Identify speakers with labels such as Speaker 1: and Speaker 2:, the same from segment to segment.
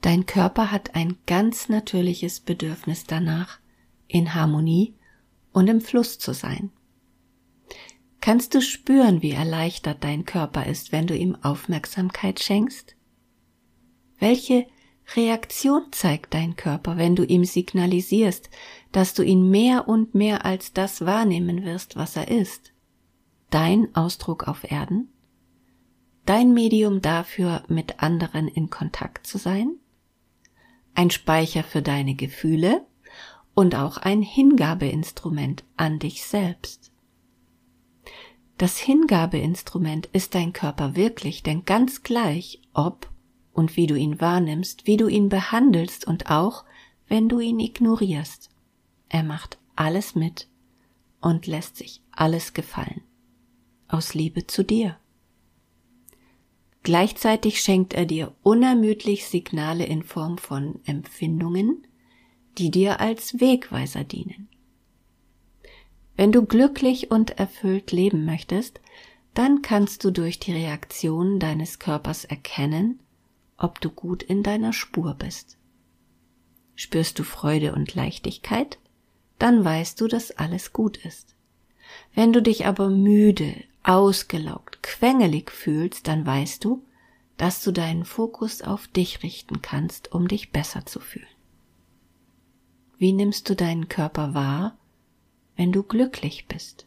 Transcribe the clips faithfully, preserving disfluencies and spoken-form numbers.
Speaker 1: Dein Körper hat ein ganz natürliches Bedürfnis danach, in Harmonie und im Fluss zu sein. Kannst du spüren, wie erleichtert dein Körper ist, wenn du ihm Aufmerksamkeit schenkst? Welche Reaktion zeigt dein Körper, wenn du ihm signalisierst, dass du ihn mehr und mehr als das wahrnehmen wirst, was er ist? Dein Ausdruck auf Erden? Dein Medium dafür, mit anderen in Kontakt zu sein? Ein Speicher für deine Gefühle und auch ein Hingabeinstrument an dich selbst. Das Hingabeinstrument ist dein Körper wirklich, denn ganz gleich, ob und wie du ihn wahrnimmst, wie du ihn behandelst und auch, wenn du ihn ignorierst. Er macht alles mit und lässt sich alles gefallen. Aus Liebe zu dir. Gleichzeitig schenkt er dir unermüdlich Signale in Form von Empfindungen, die dir als Wegweiser dienen. Wenn du glücklich und erfüllt leben möchtest, dann kannst du durch die Reaktionen deines Körpers erkennen, ob du gut in deiner Spur bist. Spürst du Freude und Leichtigkeit, dann weißt du, dass alles gut ist. Wenn du dich aber müde, ausgelaugt, quengelig fühlst, dann weißt du, dass du deinen Fokus auf dich richten kannst, um dich besser zu fühlen. Wie nimmst du deinen Körper wahr, wenn du glücklich bist?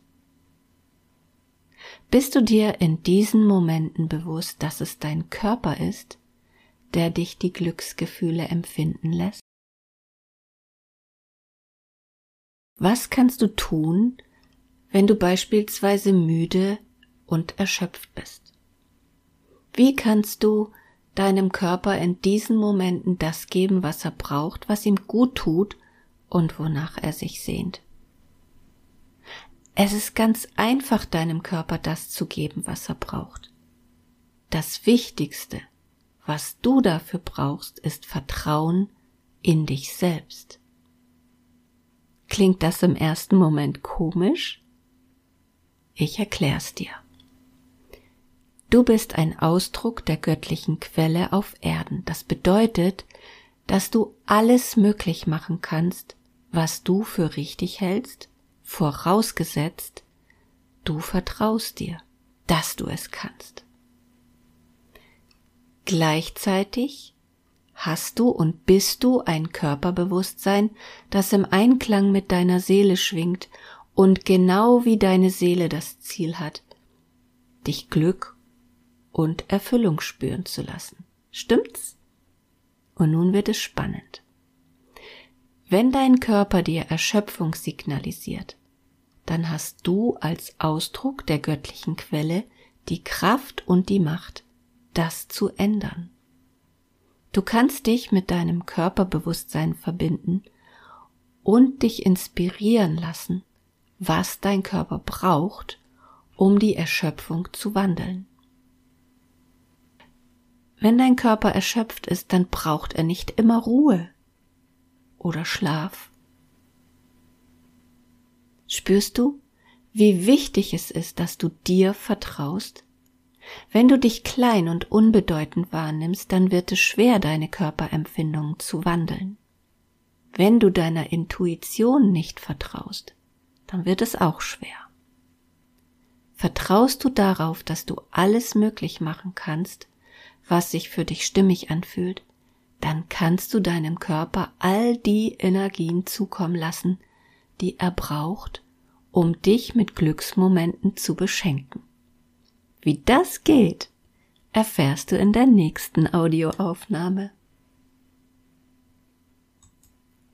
Speaker 1: Bist du dir in diesen Momenten bewusst, dass es dein Körper ist, der dich die Glücksgefühle empfinden lässt? Was kannst du tun, wenn du beispielsweise müde und erschöpft bist? Wie kannst du deinem Körper in diesen Momenten das geben, was er braucht, was ihm gut tut und wonach er sich sehnt? Es ist ganz einfach, deinem Körper das zu geben, was er braucht. Das Wichtigste, was du dafür brauchst, ist Vertrauen in dich selbst. Klingt das im ersten Moment komisch? Ich erklär's dir. Du bist ein Ausdruck der göttlichen Quelle auf Erden. Das bedeutet, dass du alles möglich machen kannst, was du für richtig hältst, vorausgesetzt, du vertraust dir, dass du es kannst. Gleichzeitig hast du und bist du ein Körperbewusstsein, das im Einklang mit deiner Seele schwingt und genau wie deine Seele das Ziel hat, dich Glück und Erfüllung spüren zu lassen. Stimmt's? Und nun wird es spannend. Wenn dein Körper dir Erschöpfung signalisiert, dann hast du als Ausdruck der göttlichen Quelle die Kraft und die Macht, das zu ändern. Du kannst dich mit deinem Körperbewusstsein verbinden und dich inspirieren lassen, was dein Körper braucht, um die Erschöpfung zu wandeln. Wenn dein Körper erschöpft ist, dann braucht er nicht immer Ruhe oder Schlaf. Spürst du, wie wichtig es ist, dass du dir vertraust? Wenn du dich klein und unbedeutend wahrnimmst, dann wird es schwer, deine Körperempfindungen zu wandeln. Wenn du deiner Intuition nicht vertraust, dann wird es auch schwer. Vertraust du darauf, dass du alles möglich machen kannst, was sich für dich stimmig anfühlt, dann kannst du deinem Körper all die Energien zukommen lassen, die er braucht, um dich mit Glücksmomenten zu beschenken. Wie das geht, erfährst du in der nächsten Audioaufnahme.